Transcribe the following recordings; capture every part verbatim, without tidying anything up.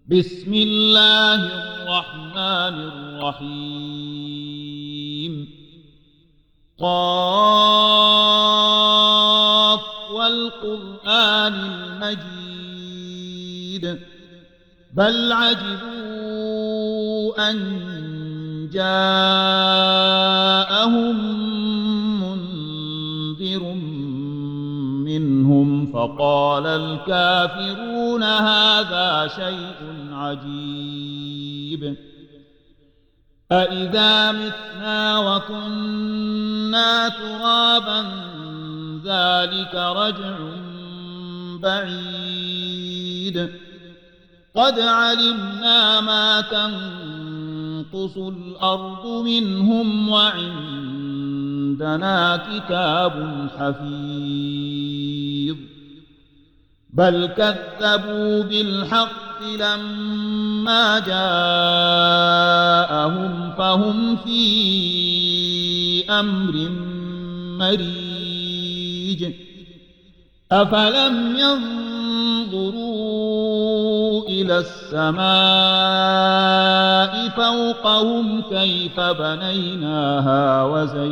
بسم الله الرحمن الرحيم قاف والقرآن المجيد بل عجبوا أن جاءهم منذر منهم فقال الكافرون هذا شيء عجيب أإذا متنا وكنا ترابا ذلك رجع بعيد قد علمنا ما تنقص الأرض منهم وعندنا كتاب حفيظ بل كذبوا بالحق لما جاءهم فهم في أمر مريج أفلم ينظروا إلى السماء فوقهم كيف بنيناها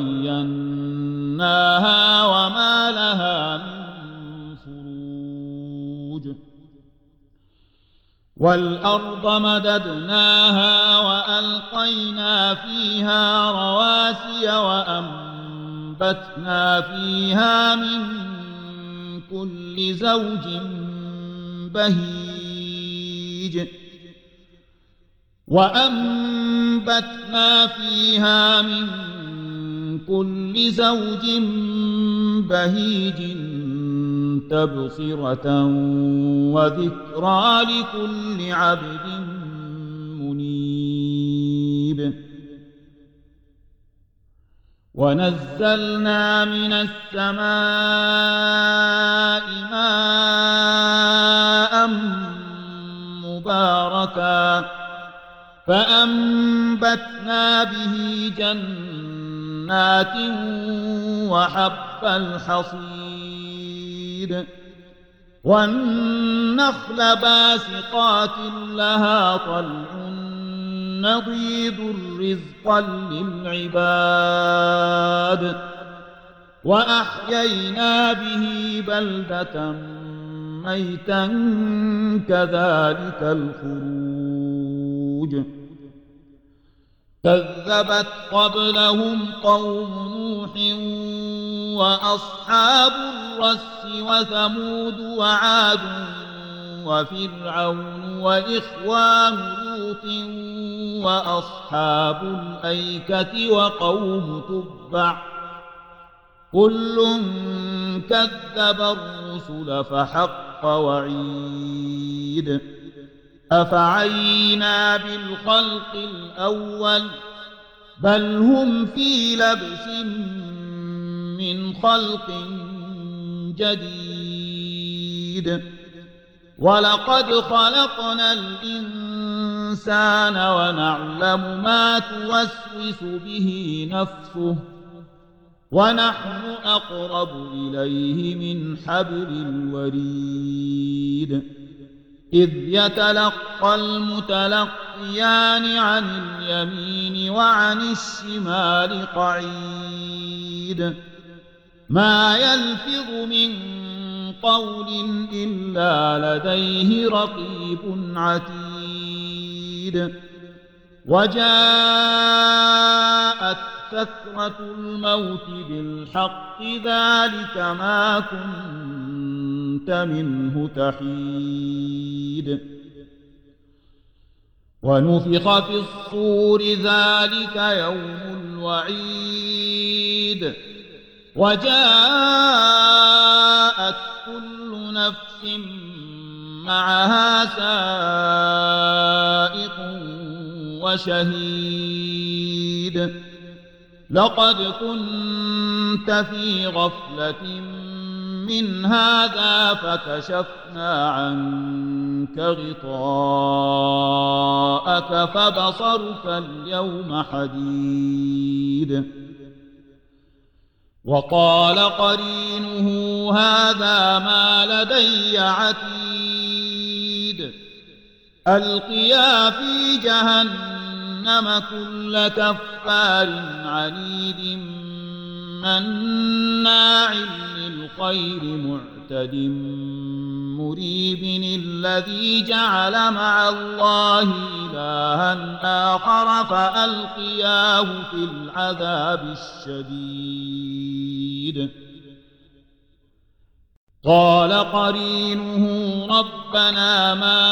وزيناها وما لها من فروج والأرض مددناها وألقينا فيها رواسي وأنبتنا فيها من كل زوج بهيج وأنبتنا فيها من كل زوج بهيج تبصرة وذكرى لكل عبد منيب ونزلنا من السماء ماء مباركا فأنبتنا به جنات وحب الحصيد والنخل باسقات لها طلع نضيد رزقا للعباد وأحيينا به بلدة ميتا كذلك الخروج كذبت قبلهم قوم نوح وأصحاب الرس وثمود وعاد وفرعون وإخوان لوط وأصحاب الأيكة وقوم تبع كل كذب الرسل فحق وعيد أفعينا بالخلق الأول بل هم في لبس من خلق جديد ولقد خلقنا الإنسان ونعلم ما توسوس به نفسه ونحن أقرب إليه من حبل الوريد إذ يتلقى المتلقيان عن اليمين وعن الشمال قعيد ما يلفظ من قول إلا لديه رقيب عتيد وجاءت سكرة الموت بالحق ذلك ما كنت منه تحيد ونفخ في الصور ذلك يوم الوعيد وجاءت كل نفس معها سائق وشهيد لقد كنت في غفلة من هذا فكشفنا عنك غطاءك فبصرك اليوم حديد وقال قرينه هذا ما لدي عتيد ألقيا في جهنم كل كفار عنيد مناع للخير معتد مريب الذي جعل مع الله إلها آخر فألقياه في العذاب الشديد قال قرينه ربنا ما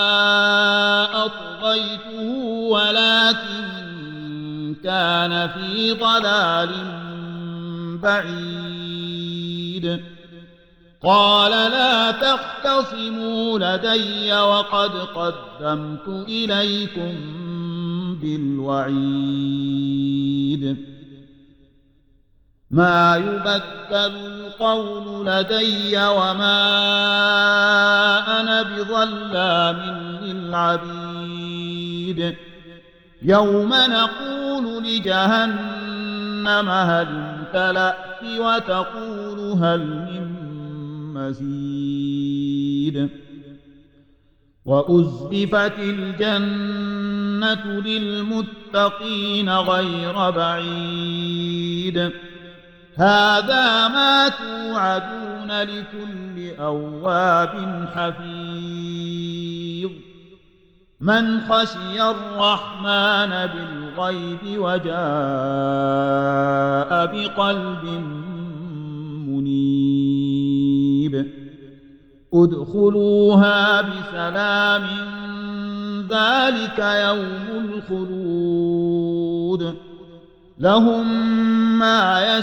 أطغيته ولكن كان في ضلال بعيد قال لا تختصموا لدي وقد قدمت إليكم بالوعيد ما يبدل القول لدي وما أنا بظلام للعبيد يوم نقول لجهنم هل امتلأت وتقول هل من مزيد وأزلفت الجنة للمتقين غير بعيد هذا ما توعدون لكل أواب حفيظ من خشي الرحمن بالغيب وجاء بقلب منيب ادخلوها بسلام ذلك يوم الخلود لهم ما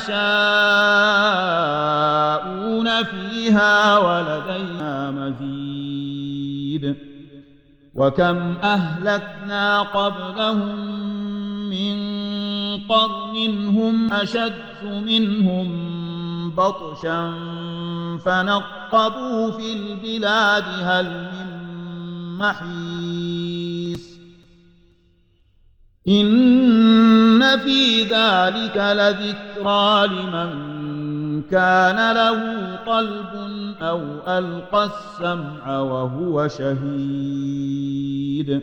يشاءون فيها ولدينا مزيد وكم أهلكنا قبلهم من قرن هم أشد منهم بطشا فنقبوا في البلاد هل من محيص إن في ذلك لذكرى لمن كان له قلب أو ألقى السمع وهو شهيد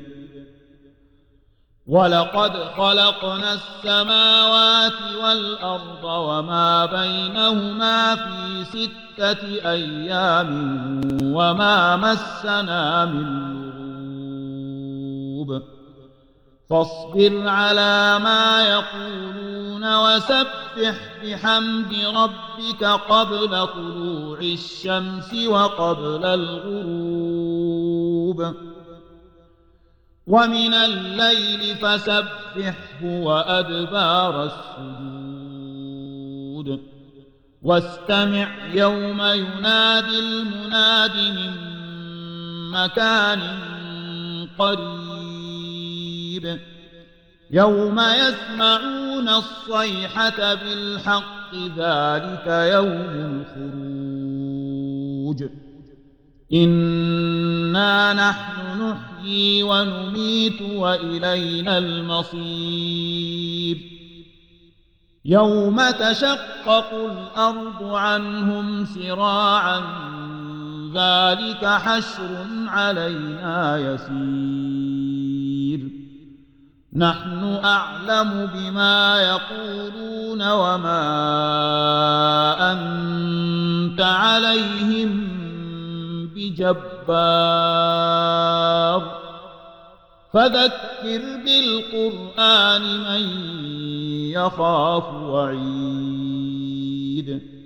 ولقد خلقنا السماوات والأرض وما بينهما في ستة أيام وما مسنا من لغوب فاصبر على ما يقولون وسبح بحمد ربك قبل طلوع الشمس وقبل الغروب ومن الليل فسبحه وأدبار السجود واستمع يوم ينادي المناد من مكان قريب يوم يسمعون الصيحة بالحق ذلك يوم الخروج إنا نحن نحيي ونميت وإلينا المصير يوم تشقق الأرض عنهم سراعا ذلك حشر علينا يسير نحن أعلم بما يقولون وما أنت عليهم بجبار فذكر بالقرآن من يخاف وعيد